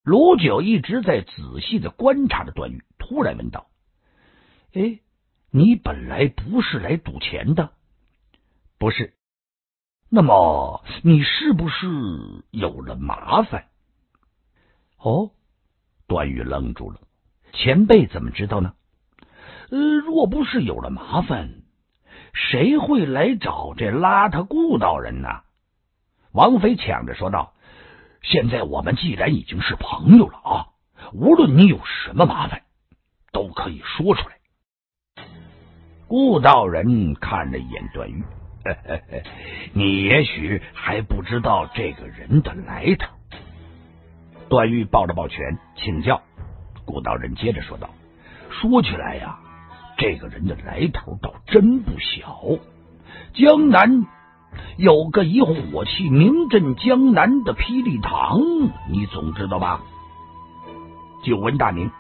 卢九一直在仔细的观察着段誉，突然问道：“哎，你本来不是来赌钱的？”“不是。”“那么你是不是有了麻烦？”“哦。”段誉愣住了，前辈怎么知道呢？若不是有了麻烦，谁会来找这邋遢顾道人呢？”王妃抢着说道：“现在我们既然已经是朋友了啊，无论你有什么麻烦，都可以说出来。”顾道人看了一眼段誉，你也许还不知道这个人的来头。段誉抱了抱拳，请教。顾道人接着说道：“说起来呀，这个人的来头倒真不小。江南有个以火器名震江南的霹雳堂，你总知道吧？”“久闻大名。”“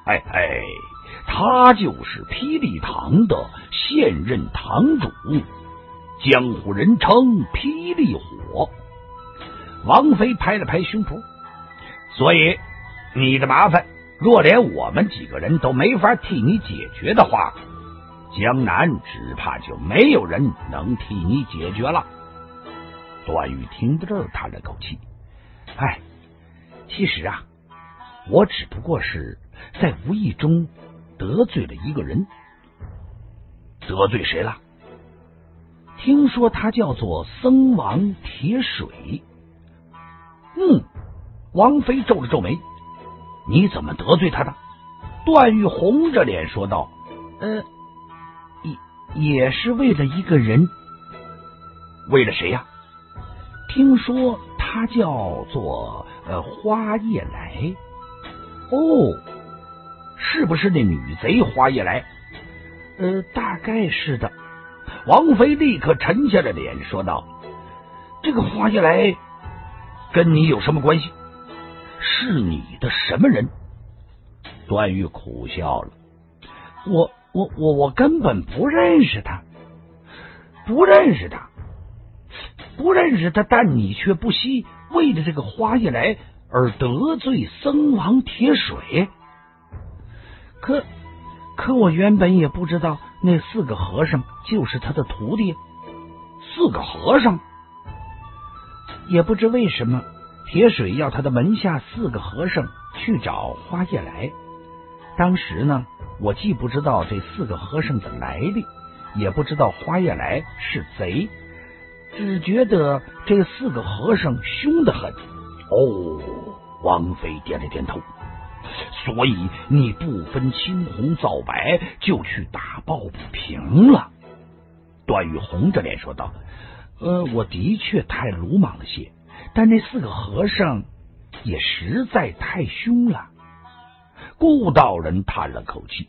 他就是霹雳堂的现任堂主，江湖人称霹雳火。”王妃拍了拍胸脯：“所以你的麻烦若连我们几个人都没法替你解决的话，江南只怕就没有人能替你解决了。”段誉听到这儿叹了口气：“其实啊，我只不过是在无意中得罪了一个人。”“得罪谁了？”“听说他叫做僧王铁水。”“王妃皱了皱眉：“你怎么得罪他的？”段誉红着脸说道：“也是为了一个人。”“为了谁呀？”“听说他叫做花叶来。”“哦，是不是那女贼花叶来？”“大概是的。”王妃立刻沉下了脸说道：“这个花叶来跟你有什么关系？是你的什么人？”段誉苦笑了：“我根本不认识他。”“不认识他，但你却不惜为了这个花叶来而得罪僧王铁水。”“可我原本也不知道那4个和尚就是他的徒弟。”“4个和尚？”“也不知为什么铁水要他的门下4个和尚去找花叶来。当时呢，我既不知道这4个和尚的来历，也不知道花叶来是贼，只觉得这4个和尚凶得很。”“哦。”王妃点了点头。“所以你不分青红皂白就去打抱不平了？”段誉红着脸说道：“我的确太鲁莽了些，但那4个和尚也实在太凶了。”顾道人叹了口气：“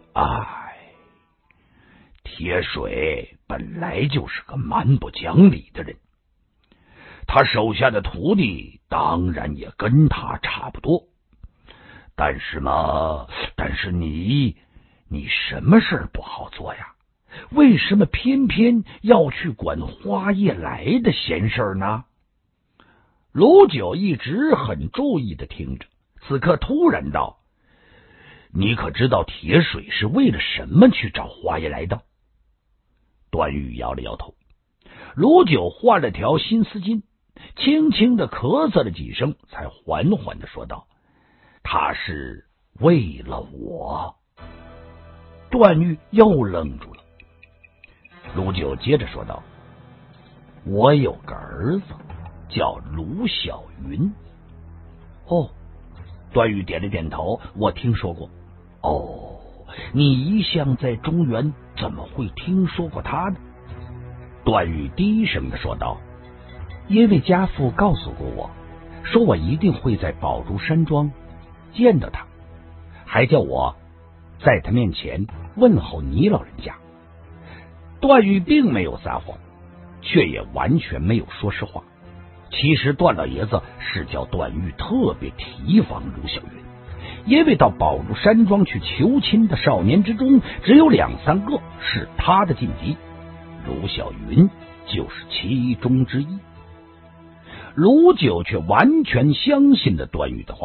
铁水本来就是个蛮不讲理的人，他手下的徒弟当然也跟他差不多。但是你什么事不好做呀？为什么偏偏要去管花叶来的闲事呢？”卢九一直很注意的听着，此刻突然道：“你可知道铁水是为了什么去找花叶来的？”段誉摇了摇头。卢九换了条新丝巾，轻轻的咳嗽了几声，才缓缓的说道：“他是为了我。”段誉又愣住了。卢九接着说道：“我有个儿子叫卢小云。”“哦。”段誉点了点头：“我听说过。”“哦，你一向在中原，怎么会听说过他呢？”段誉低声的说道：“因为家父告诉过我，说我一定会在宝珠山庄见到他，还叫我在他面前问候你老人家。”段誉并没有撒谎，却也完全没有说实话。其实段老爷子是叫段誉特别提防卢小云，因为到宝珠山庄去求亲的少年之中，只有2、3个是他的劲敌，卢小云就是其中之一。卢九却完全相信了段誉的话，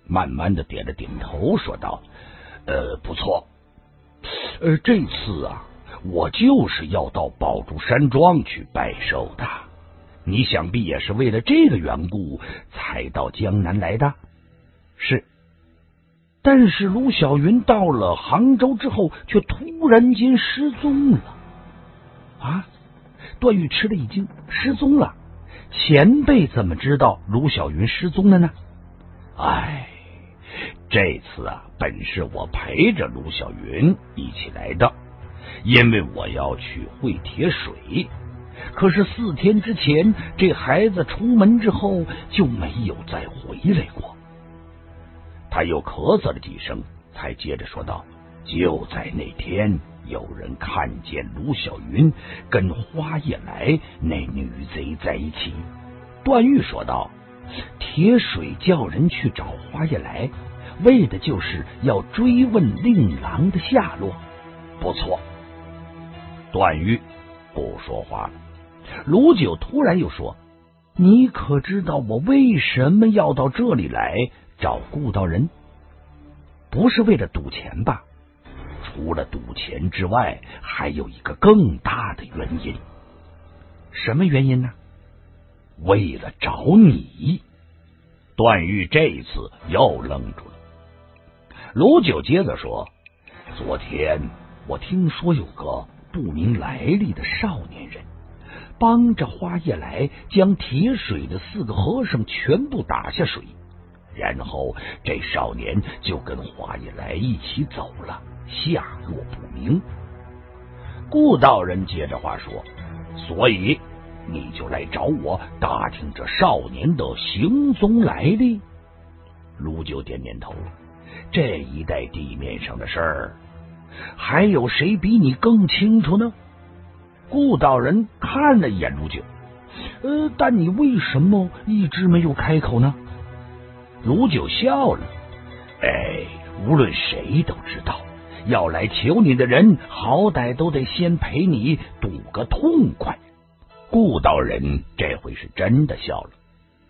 慢慢的点了点头，说道：“不错。这次啊，我就是要到宝珠山庄去拜寿的。你想必也是为了这个缘故才到江南来的。”“是。”但是卢小云到了杭州之后，却突然间失踪了。啊！段誉吃了一惊，失踪了？前辈怎么知道卢小云失踪了呢？这次啊，本是我陪着卢小云一起来的，因为我要去会铁水。可是4天之前，这孩子出门之后就没有再回来过。他又咳嗽了几声，才接着说道：“就在那天，有人看见卢小云跟花叶来那女贼在一起。”段誉说道：“铁水叫人去找花叶来，为的就是要追问令郎的下落。”“不错。”段誉不说话了。卢九突然又说：“你可知道我为什么要到这里来找顾道人？不是为了赌钱吧？除了赌钱之外，还有一个更大的原因。”“什么原因呢？”“为了找你。”段誉这一次又愣住了。卢九接着说：“昨天我听说有个不明来历的少年人，帮着花叶来将铁水的4个和尚全部打下水，然后这少年就跟花叶来一起走了，下落不明。”顾道人接着话说：“所以你就来找我打听这少年的行踪来历？”卢九点点头：“这一带地面上的事儿，还有谁比你更清楚呢？”顾道人看了一眼卢九：“但你为什么一直没有开口呢？”卢九笑了：“无论谁都知道，要来求你的人，好歹都得先陪你赌个痛快。”顾道人这回是真的笑了：“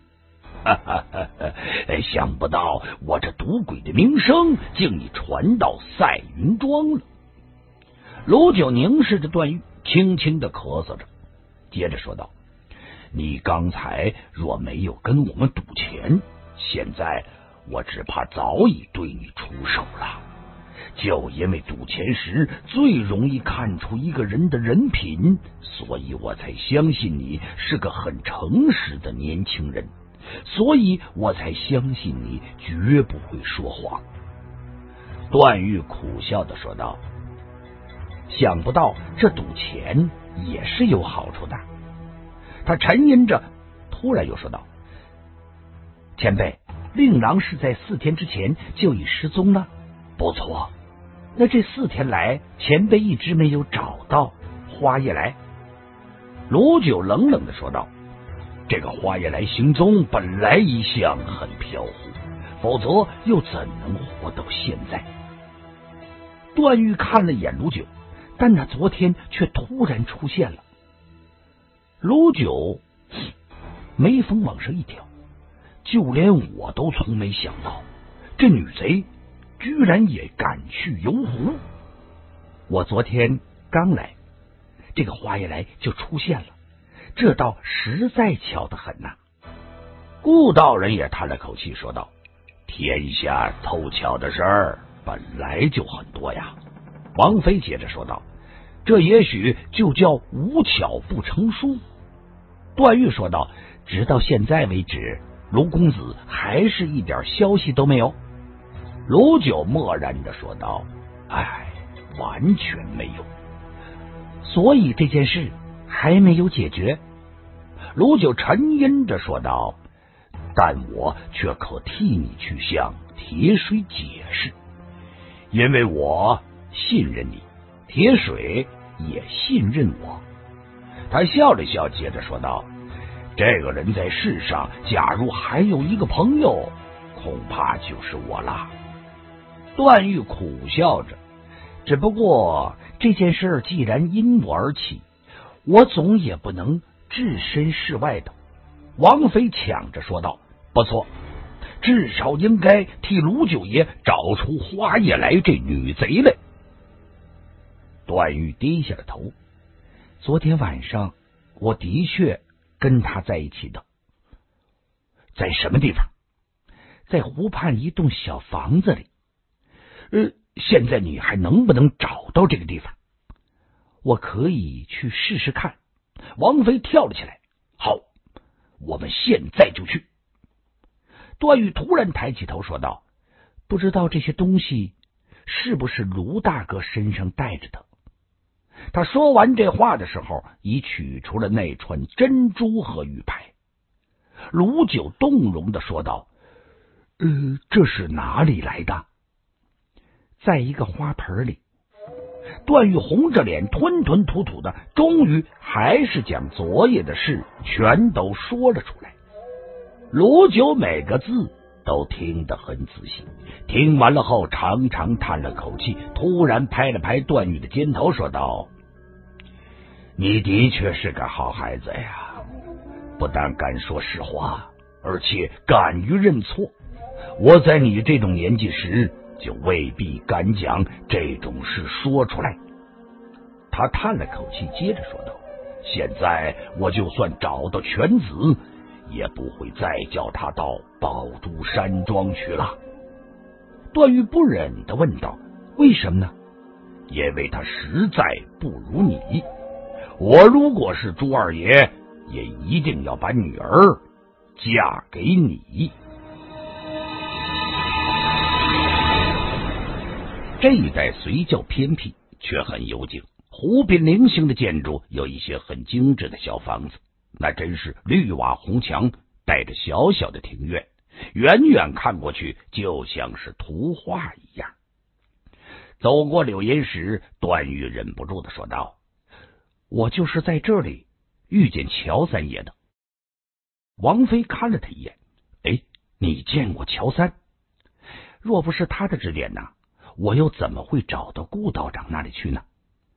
想不到我这赌鬼的名声竟已传到赛云庄了。”卢九凝视着段誉，轻轻的咳嗽着，接着说道：“你刚才若没有跟我们赌钱，现在我只怕早已对你出手了。就因为赌钱时最容易看出一个人的人品，所以我才相信你是个很诚实的年轻人，所以我才相信你绝不会说谎。”段誉苦笑的说道：“想不到这赌钱也是有好处的。”他沉吟着，突然又说道：“前辈，令郎是在4天之前就已失踪了？”“不错。”“那这4天来，前辈一直没有找到花叶来？”卢九冷冷的说道：“这个花叶来行踪本来一向很飘忽，否则又怎能活到现在？”段誉看了眼卢九，但他昨天却突然出现了。卢九眉峰往上一挑：“就连我都从没想到，这女贼居然也敢去游湖。我昨天刚来，这个花叶来就出现了，这倒实在巧得很呐。”顾道人也叹了口气说道：“天下凑巧的事儿本来就很多呀。”王妃接着说道：“这也许就叫无巧不成书。”段誉说道：“直到现在为止，卢公子还是一点消息都没有？”卢九默然着说道：“完全没有。”“所以这件事还没有解决？”卢九沉吟着说道：“但我却可替你去向铁水解释，因为我信任你，铁水也信任我。”他笑了笑，接着说道：“这个人在世上，假如还有一个朋友，恐怕就是我了。”段誉苦笑着：“只不过这件事既然因我而起，我总也不能置身事外的。”王妃抢着说道：“不错， 至少应该替卢九爷找出花叶来这女贼来。段誉低下了头，昨天晚上我的确跟他在一起的。在什么地方？在湖畔一栋小房子里。现在你还能不能找到这个地方？我可以去试试看。王妃跳了起来，好，我们现在就去。段誉突然抬起头说道，不知道这些东西是不是卢大哥身上带着的。他说完这话的时候，已取出了那串珍珠和玉牌。卢九动容的说道，这是哪里来的？在一个花盆里。段誉红着脸吞吞吐吐的，终于还是将昨夜的事全都说了出来。卢九每个字都听得很仔细，听完了后长长叹了口气，突然拍了拍段誉的肩头说道，你的确是个好孩子呀，不但敢说实话，而且敢于认错。我在你这种年纪时就未必敢将这种事说出来。他叹了口气，接着说道，现在我就算找到犬子，也不会再叫他到宝珠山庄去了。段誉不忍地问道，为什么呢？因为他实在不如你。我如果是朱二爷，也一定要把女儿嫁给你。这一带虽较偏僻，却很幽静，湖边零星的建筑有一些很精致的小房子，那真是绿瓦红墙，带着小小的庭院，远远看过去就像是图画一样。走过柳荫时，段誉忍不住的说道，我就是在这里遇见乔三爷的。王妃看了他一眼，你见过乔三？若不是他的指点呢，我又怎么会找到顾道长那里去呢？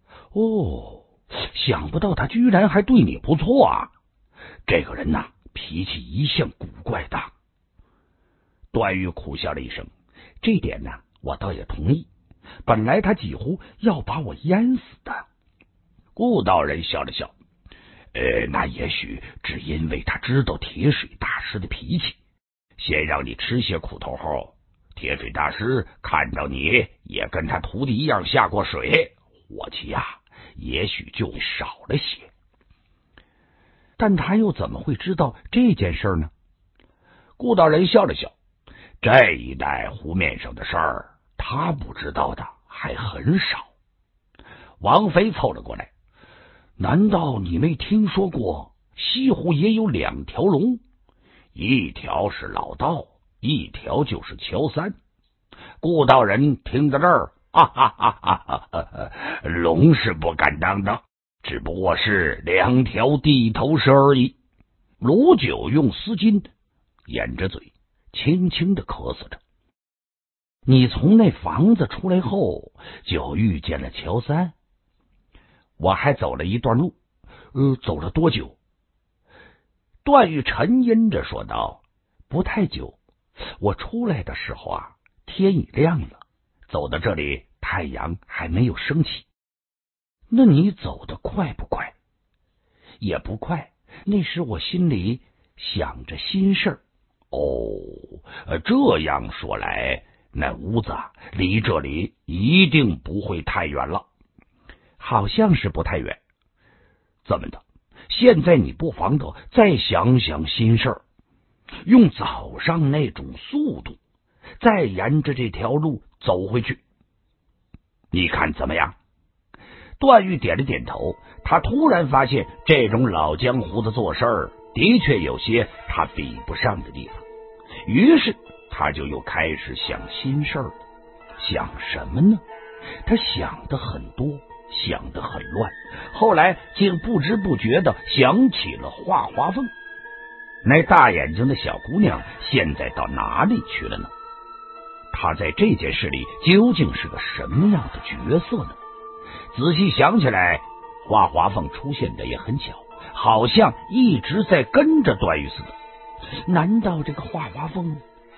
想不到他居然还对你不错啊！这个人呐，脾气一向古怪的。段誉苦笑了一声，这点呢，我倒也同意。本来他几乎要把我淹死的。顾道人笑了笑，那也许只因为他知道铁水大师的脾气，先让你吃些苦头后，铁水大师看到你也跟他徒弟一样下过水，火气也许就少了些。但他又怎么会知道这件事呢？顾道人笑了笑，这一带湖面上的事儿，他不知道的还很少。王妃凑了过来，难道你没听说过西湖也有2条龙？一条是老道，一条就是乔三。顾道人听到这儿，龙是不敢当的，只不过是2条地头蛇而已。卢九用丝巾掩着嘴，轻轻的咳嗽着。你从那房子出来后，就遇见了乔三？我还走了一段路。走了多久？段誉沉吟着说道，不太久。我出来的时候天已亮了，走到这里太阳还没有升起。那你走得快不快？也不快，那时我心里想着心事儿。这样说来，那屋子离这里一定不会太远了。好像是不太远。这么的，现在你不妨的再想想心事儿，用早上那种速度，再沿着这条路走回去，你看怎么样？段誉点了点头，他突然发现这种老江湖的做事儿的确有些他比不上的地方，于是他就又开始想心事儿了。想什么呢？他想的很多，想得很乱，后来竟不知不觉地想起了华华凤。那大眼睛的小姑娘现在到哪里去了呢？她在这件事里究竟是个什么样的角色呢？仔细想起来，华华凤出现的也很巧，好像一直在跟着段誉似的。难道这个华华凤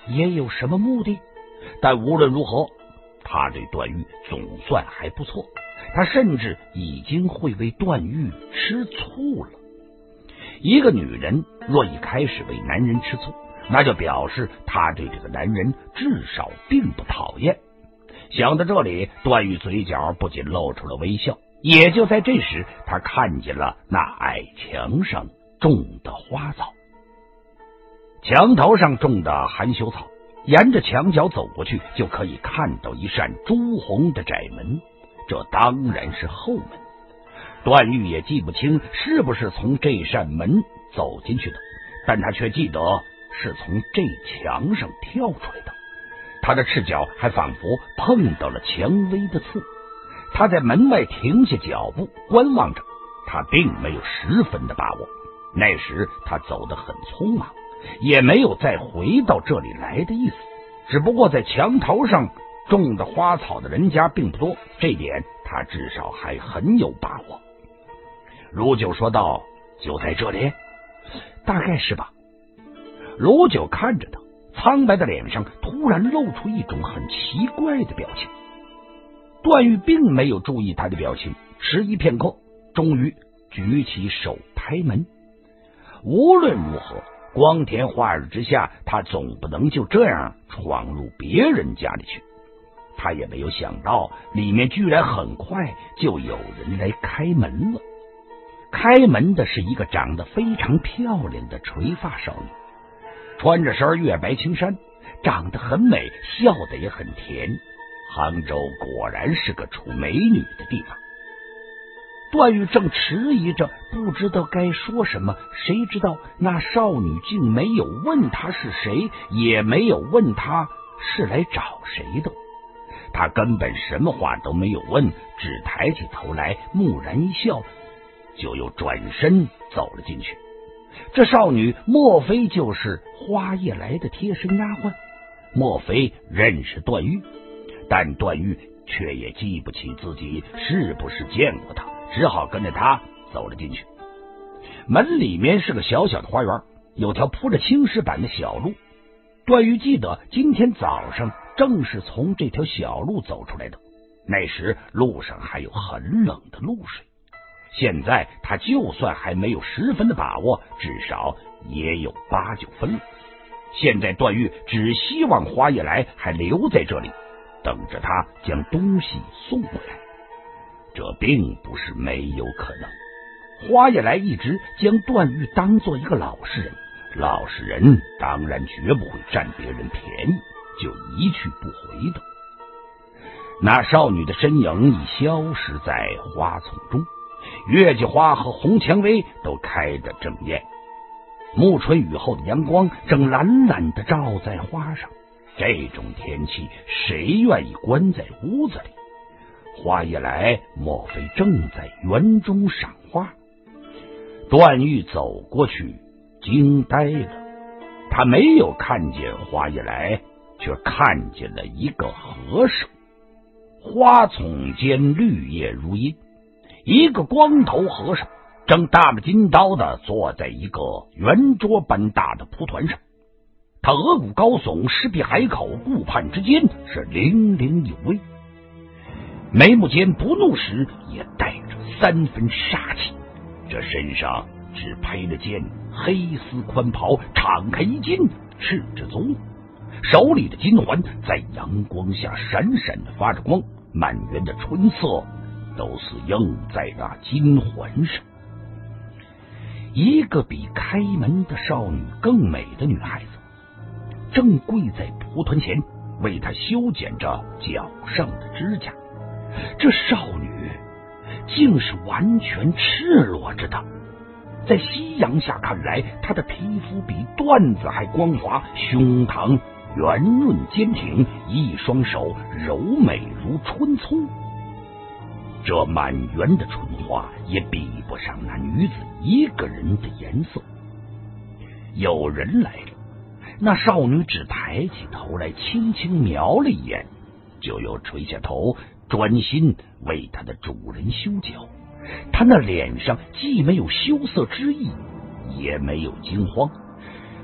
也有什么目的。但无论如何，他对段誉总算还不错，他甚至已经会为段誉吃醋了。一个女人若已开始为男人吃醋，那就表示她对这个男人至少并不讨厌。想到这里，段誉嘴角不仅露出了微笑。也就在这时，他看见了那矮墙上种的花草。墙头上种的含羞草，沿着墙角走过去，就可以看到一扇朱红的窄门，这当然是后门。段誉也记不清是不是从这扇门走进去的，但他却记得是从这墙上跳出来的。他的赤脚还仿佛碰到了蔷薇的刺。他在门外停下脚步，观望着。他并没有十分的把握，那时他走得很匆忙，也没有再回到这里来的意思。只不过在墙头上种的花草的人家并不多，这点他至少还很有把握。卢九说道：“就在这里？”“大概是吧。”卢九看着他，苍白的脸上突然露出一种很奇怪的表情。段誉并没有注意他的表情，迟疑片刻，终于举起手拍门。无论如何，光天化日之下，他总不能就这样闯入别人家里去。他也没有想到，里面居然很快就有人来开门了。开门的是一个长得非常漂亮的垂发少女，穿着身月白青衫，长得很美，笑得也很甜。杭州果然是个出美女的地方。段誉正迟疑着，不知道该说什么，谁知道那少女竟没有问他是谁，也没有问他是来找谁的。他根本什么话都没有问，只抬起头来，木然一笑，就又转身走了进去。这少女莫非就是花叶来的贴身丫鬟？莫非认识段誉？但段誉却也记不起自己是不是见过他，只好跟着他走了进去。门里面是个小小的花园，有条铺着青石板的小路。段誉记得今天早上正是从这条小路走出来的，那时路上还有很冷的露水。现在他就算还没有十分的把握，至少也有8、9分了。现在段誉只希望花叶来还留在这里，等着他将东西送回来。这并不是没有可能。花叶来一直将段誉当做一个老实人，老实人当然绝不会占别人便宜就一去不回的。那少女的身影已消失在花丛中，月季花和红蔷薇都开得正艳，暮春雨后的阳光正懒懒地照在花上。这种天气，谁愿意关在屋子里？花叶来莫非正在园中赏花？段誉走过去，惊呆了。他没有看见花叶来，却看见了一个和尚。花丛间绿叶如茵，一个光头和尚正大不筋刀的坐在一个圆桌般大的蒲团上。他额骨高耸，狮臂海口，顾盼之间是凌凌有威，眉目间不怒时也带着3分杀气。这身上只披了件黑丝宽袍，敞开衣襟，赤着足，手里的金环在阳光下闪闪的发着光，满园的春色都似映在那金环上。一个比开门的少女更美的女孩子正跪在蒲团前，为他修剪着脚上的指甲。这少女竟是完全赤裸着的，在夕阳下看来，她的皮肤比缎子还光滑，胸膛圆润坚挺，一双手柔美如春葱。这满园的春花也比不上那女子一个人的颜色。有人来了，那少女只抬起头来，轻轻瞄了一眼，就又垂下头，专心为她的主人修脚。她那脸上既没有羞涩之意，也没有惊慌，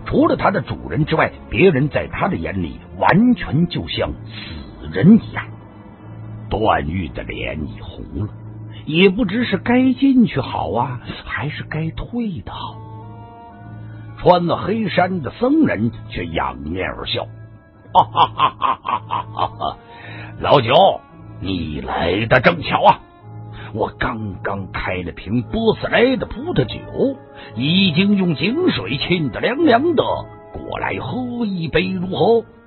除了他的主人之外，别人在他的眼里完全就像死人一样。段誉的脸已红了，也不知是该进去好啊，还是该退的好。穿了黑衫的僧人却仰面而笑，哈哈哈哈哈哈哈！老九，你来的正巧啊！我刚刚开了瓶波斯来的葡萄酒，已经用井水浸得凉凉的，过来喝一杯如何？